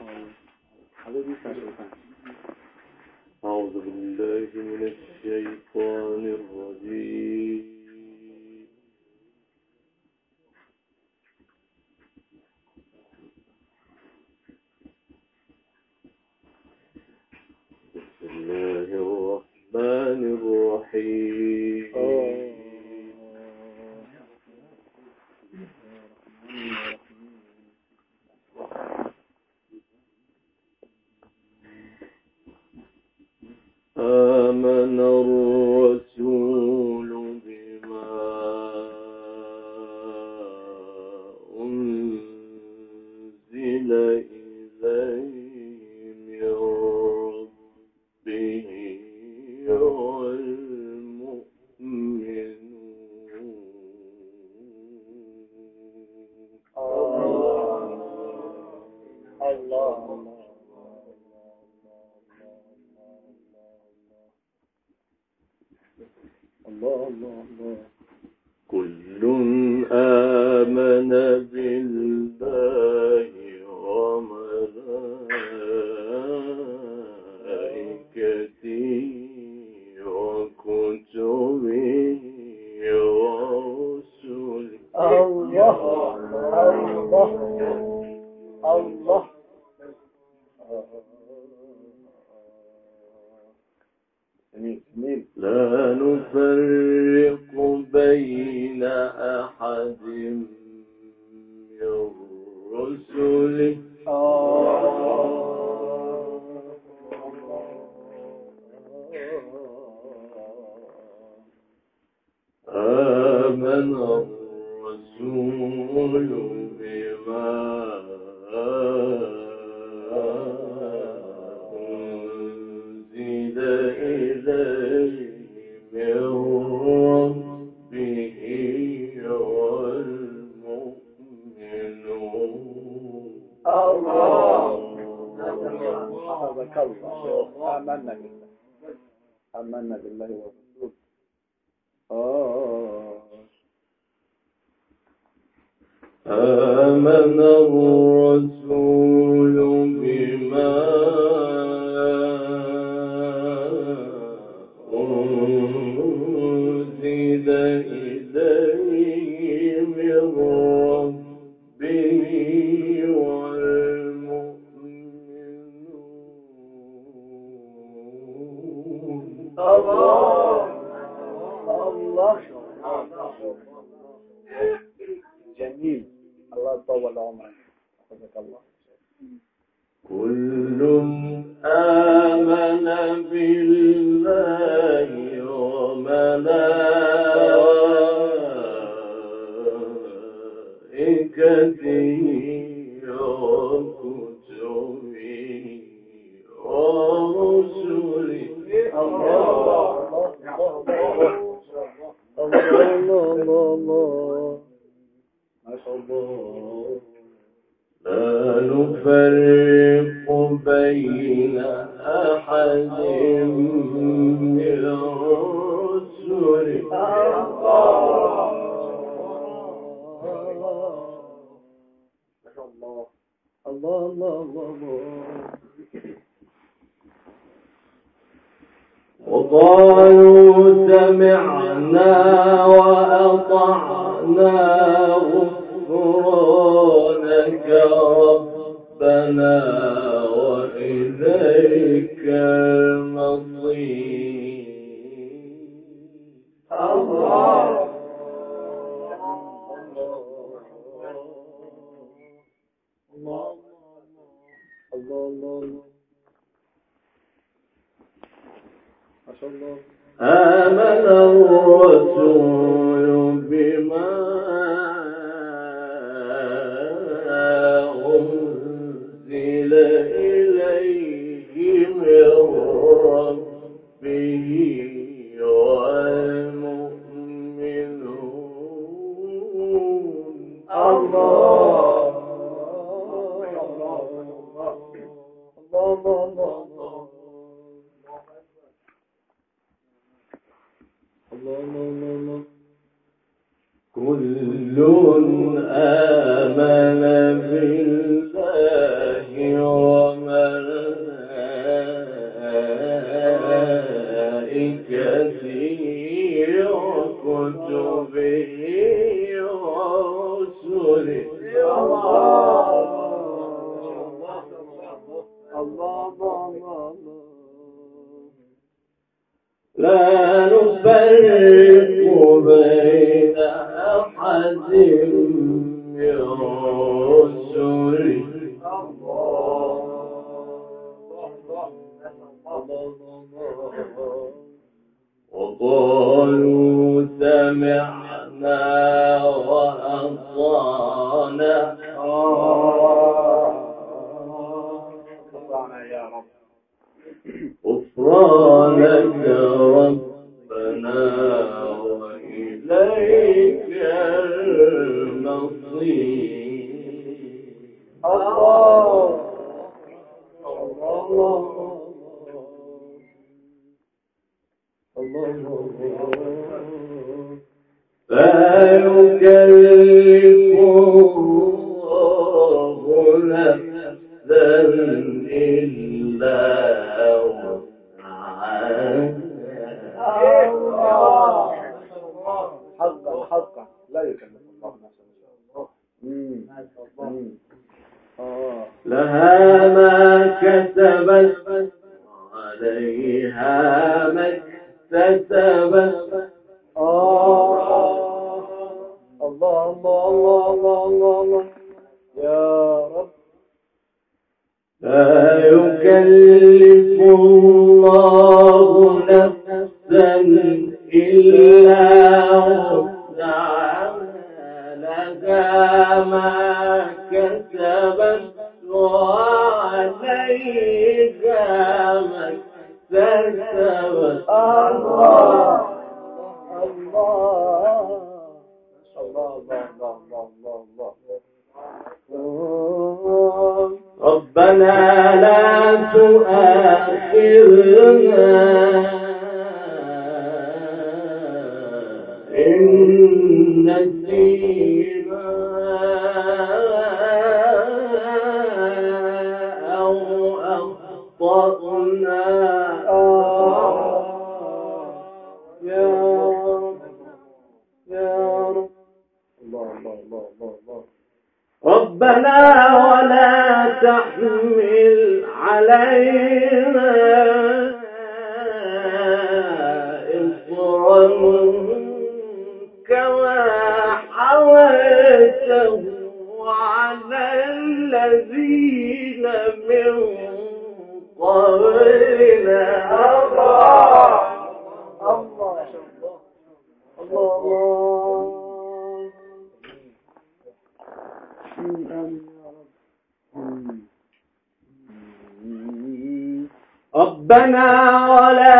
أعوذ بالله من الشيطان الرجيم. بسم الله الرحمن الرحيم. آمن الرسول بما أنزل إليه من ربه والمؤمنون كل آمن بالله وملائكته وكتبه ورسله. الله لا نفرق بين أحد من رسله. آمن الرسول بما أنزل إليه من ربه والمؤمنون. حفظك الله. آمنا بالله ورسوله. آمن الرسول بما أنزل إليه من ربه والمؤمنون. الله جميل. الله طول عمرك. حفظك الله. كل آمن بالله وملائكته وكتبه ورسله. الله ما شاء الله. لا نفرق بين أحد من رسله. وقالوا سمعنا وأطعنا غفرانك ربنا وإليك المصير. الله ما شاء الله. آمن الرسول بما أنزل إليه من ربه والمؤمنون. كل لا نفرق بين أحد من رسله وقالوا سمعنا وأطعنا غفرانك ربنا وإليك المصير. الله الله لا يكلف الله نفسا إلا حقا لا يكلف الله نفسا. لها ما كسبت وعليها ما اكتسبت. الله الله الله الله الله يا رب. لا يكلف الله نفسا إلا وسعها لها ما كسبت وعليها ما اكتسبت. ربنا لا تؤاخذنا إن نسينا أو أخطأنا. يا رب ربنا ولا تحمل علينا إصرا كما حملته على الذين من قبلنا. ربنا ولا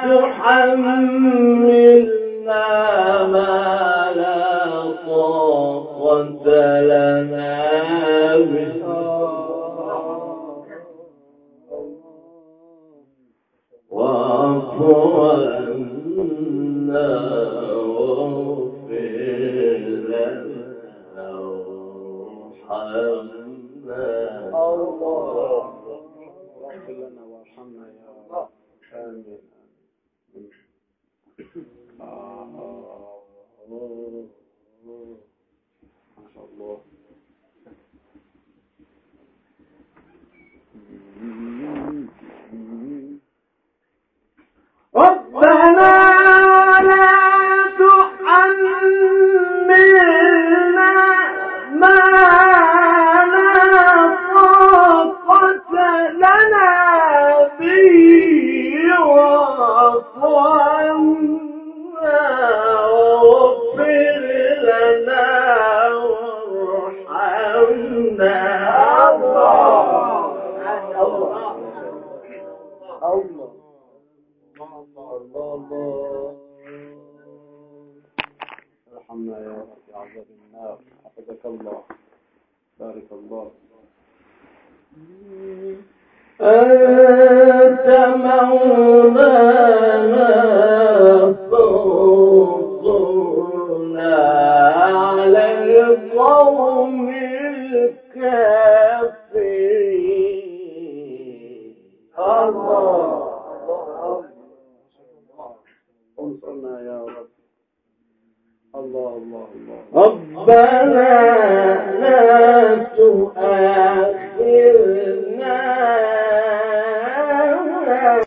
تحملنا ما لا طاقة لنا به واعف عنا واغفر لنا وارحمنا. اغفر لنا وارحمنا يا رب. آمين. ما شاء الله. ربنا لا تحملنا ما لا طاقة لنا به واعف عنا واغفر لنا وارحمنا. ارحمنا يا رب يا عذاب النار. حفظك الله. بارك الله. أنت مولانا فانصرنا على القوم الكافرين. انصرنا يا رب. الله الله الله. ربنا لا تؤاخذنا